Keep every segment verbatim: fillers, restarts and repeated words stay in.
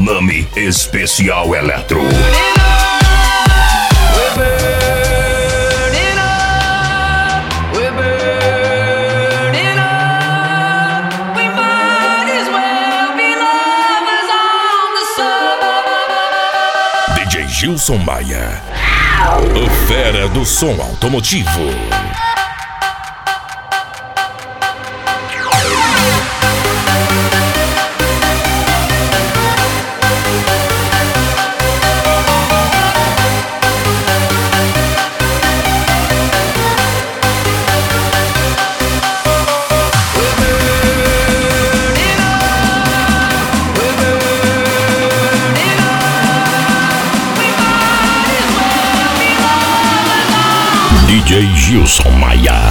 Tsunami Especial Eletro. D J Gilson Maia, o fera do som automotivo. D J Gilson Maia.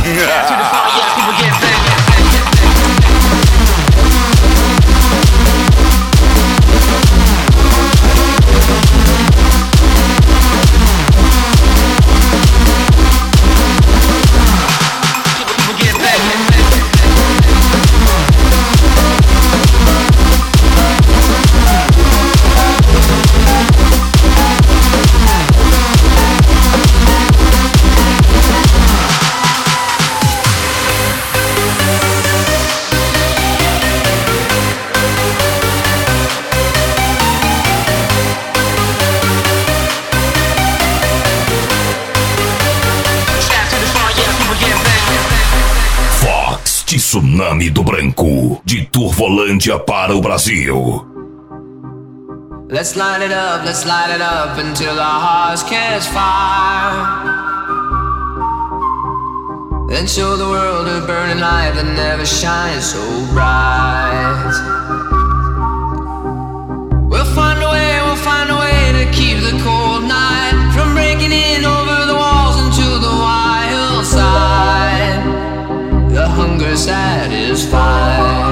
Tsunami do Branco, de Turvolândia para o Brasil. Let's light it up, let's light it up until our hearts catch fire. Then show the world a burning light that never shines so bright. We'll find a way, we'll find a way to keep the cold night from breaking in over the walls into the wild side. The hunger satisfied.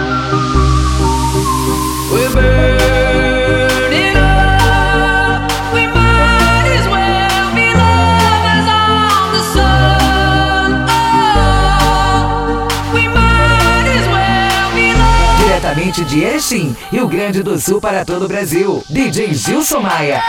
We're burning up. We might as well be lovers on the sun. Oh, we might as well be lovers. Diretamente de Erechim, Rio Grande do Sul para todo o Brasil, D J Gilson Maia.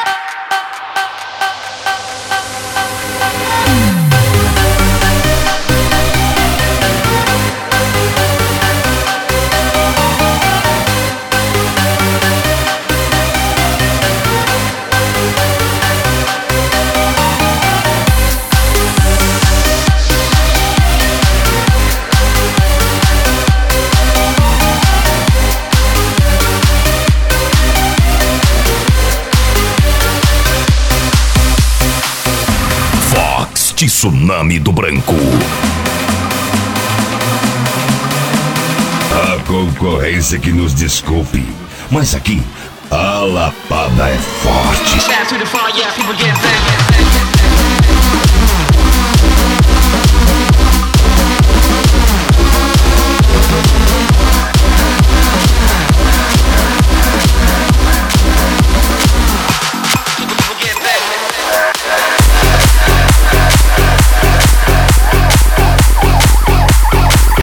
Tsunami do Branco. A concorrência que nos desculpe, mas aqui a lapada é forte. Shout to the far, yeah, people get back.